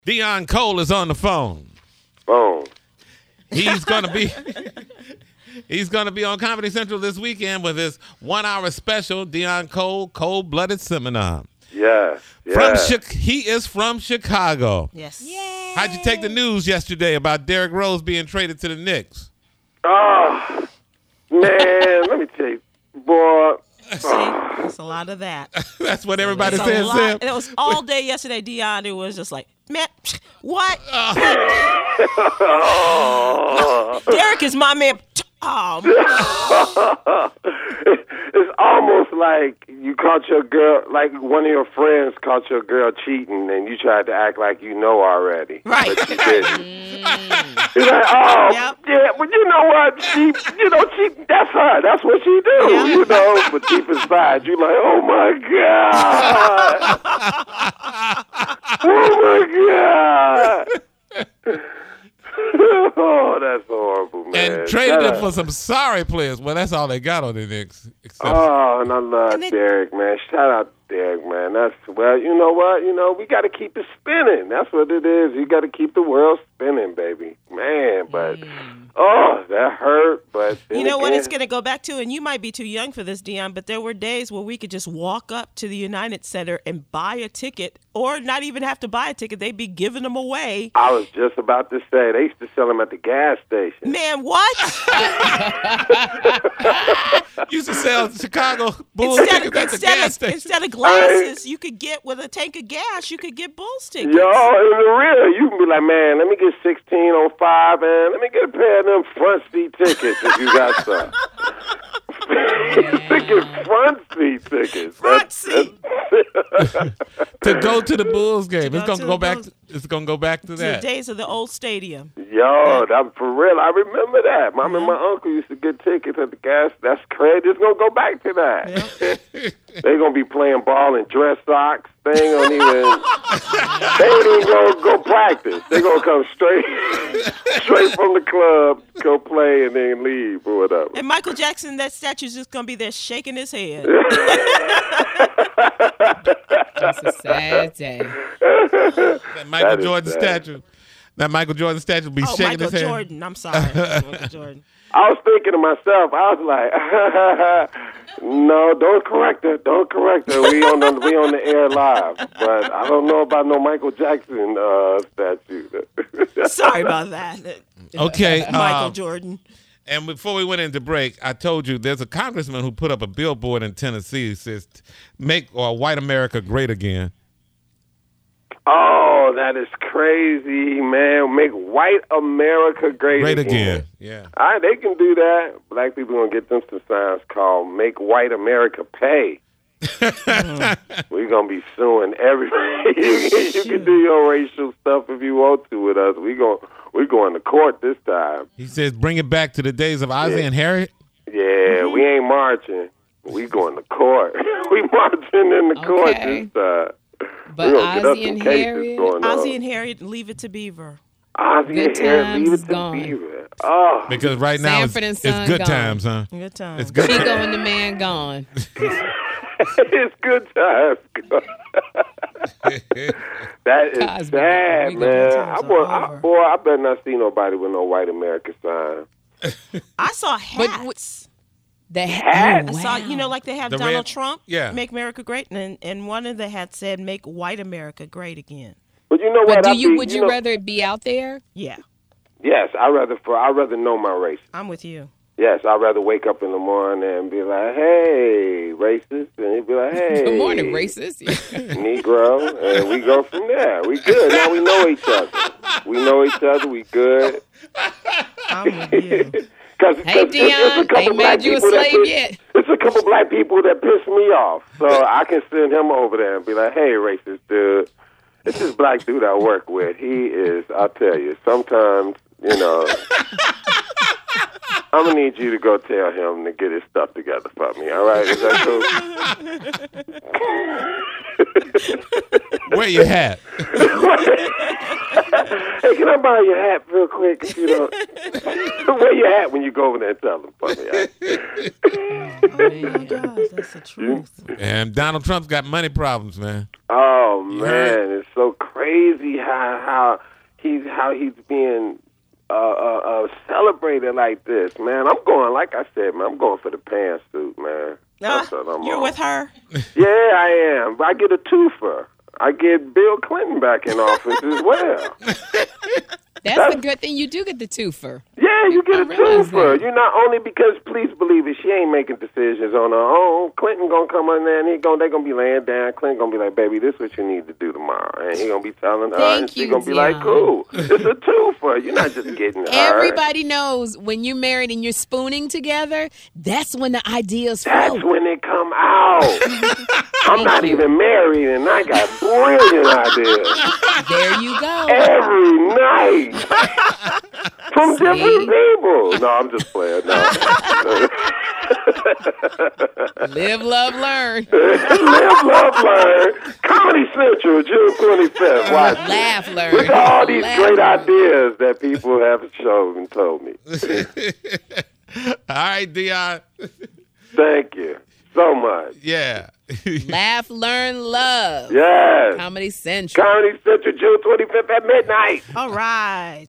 Deon Cole is on the phone. Boom. He's gonna be on Comedy Central this weekend with his 1 hour special, Deon Cole, Cold-Blooded Seminar. Yes. He is from Chicago. Yes. Yay. How'd you take the news yesterday about Derrick Rose being traded to the Knicks? Oh, man, let me tell you, boy. See, it's a lot of that. That's what everybody It's a says, lot. Sam. It was all day yesterday, Deon. It was just like, man, what? Derrick is my man. It's almost like you caught your girl, like one of your friends caught your girl cheating, and you tried to act like you know already. Right. But you didn't. You're like, oh, Yep. yeah, but you know what? She, that's her. That's what she do, Yeah. But deep inside, you're like, oh, my God. Oh, my God. Oh, that's horrible, man. And traded him for some sorry players. Well, that's all they got on the Knicks. Oh, and I love Derrick, man. Shout out to Derrick, man. Well, you know what? We got to keep it spinning. That's what it is. You got to keep the world spinning, baby. Man, but, that hurt. But you know what it's going to go back to? And you might be too young for this, Deon, but there were days where we could just walk up to the United Center and buy a ticket, or not even have to buy a ticket. They'd be giving them away. I was just about to say, they used to sell them at the gas station. Man, what? Used to sell Chicago Bulls tickets at the gas station. Instead of glasses, you could get, with a tank of gas, you could get Bulls tickets. Yo, in the real, you can be like, man, let me get 16 on 5, and let me get a pair of them front seat tickets if you got some. Get front seat tickets. Front seat. To go to the Bulls game. It's go gonna to go the back. Bulls. It's gonna go back to The that. days of the old stadium. Yo, that for real. I remember that. Mom and my uncle used to get tickets at the gas. That's crazy. It's gonna go back to that. They're gonna be playing ball in dress socks. They ain't even go practice. They're gonna come straight from the club, go play, and then leave or whatever. And Michael Jackson, that statue's just gonna be there shaking his head. That's a sad day. That Michael Jordan sad. statue. That Michael Jordan statue will be shaking Michael his head. Jordan. I'm sorry. Michael Jordan. I was thinking to myself, I was like, no, don't correct her. Don't correct her. We on the air live. But I don't know about no Michael Jackson statue. Sorry about that. Okay. Michael Jordan. And before we went into break, I told you there's a congressman who put up a billboard in Tennessee that says, "Make white America great again." Oh, that is crazy, man. Make white America great again. Yeah. They can do that. Black people going to get them some signs called Make White America Pay. We're going to be suing everybody. You can do your racial stuff if you want to with us. We're going to court this time. He says, bring it back to the days of Ozzie and Harriet. Yeah, we ain't marching. We going to court. We marching in the court this time. But Ozzie and Harriet, Ozzie and Harriet, Leave It to Beaver. Ozzie and Harriet, Leave It to Beaver. Oh, because right now it's good gone. times, huh? Good times. It's good. Chico and the Man gone. It's good times. That is Cosby. sad, man. I better not see nobody with no white America sign. I saw hats. The hat. I saw, like they have The Donald red- Trump, yeah. Make America Great, and one of the hats said, Make White America Great Again. But you know But what? would you rather it be out there? Yeah, Yes, I'd rather know my race. I'm with you. Yes, I'd rather wake up in the morning and be like, hey, racist. And he'd be like, hey. Good morning, racist. Negro. And we go from there. We good. Now we know each other. We good. I'm with you. Hey, Deon, ain't made you a slave yet. It's a couple black people that piss me off. So I can send him over there and be like, hey, racist dude. It's this black dude I work with. He is, I'll tell you, sometimes, I'm going to need you to go tell him to get his stuff together for me, all right? Is that cool? Wear your hat. Hey, can I borrow your hat real quick? If you don't, wear your hat when you go over there and tell them for me. Oh my gosh, that's the truth. And Donald Trump's got money problems, man. Oh man, it's so crazy how he's being celebrated like this, man. I'm going, like I said, man. I'm going for the pantsuit, man. That's what I'm You're on. with her? Yeah, I am. I get a twofer. I get Bill Clinton back in office as well. That's a good thing. You do get the twofer. Yeah, you get a realize twofer. that. You not only because, please believe it, she ain't making decisions on her own. Clinton gonna come on there and they're gonna be laying down. Clinton gonna be like, baby, this is what you need to do tomorrow. And he gonna be telling her, and she gonna be like, cool. It's a twofer. You're not just getting her. Everybody knows when you're married and you're spooning together, that's when the ideas flow. That's when they come out. I'm not even married and I got brilliant ideas. There you go. Every night. From different people. No, I'm just playing. No. Live, love, learn. Live, love, learn. Comedy Central, June 25th. Watch it. Laugh, learn. Look at all these Laugh, great learn. ideas that people have shown and told me. All right, Dion. Thank you so much. Yeah. Laugh, learn, love. Yes. Comedy Central. Comedy Central, June 25th at midnight. All right.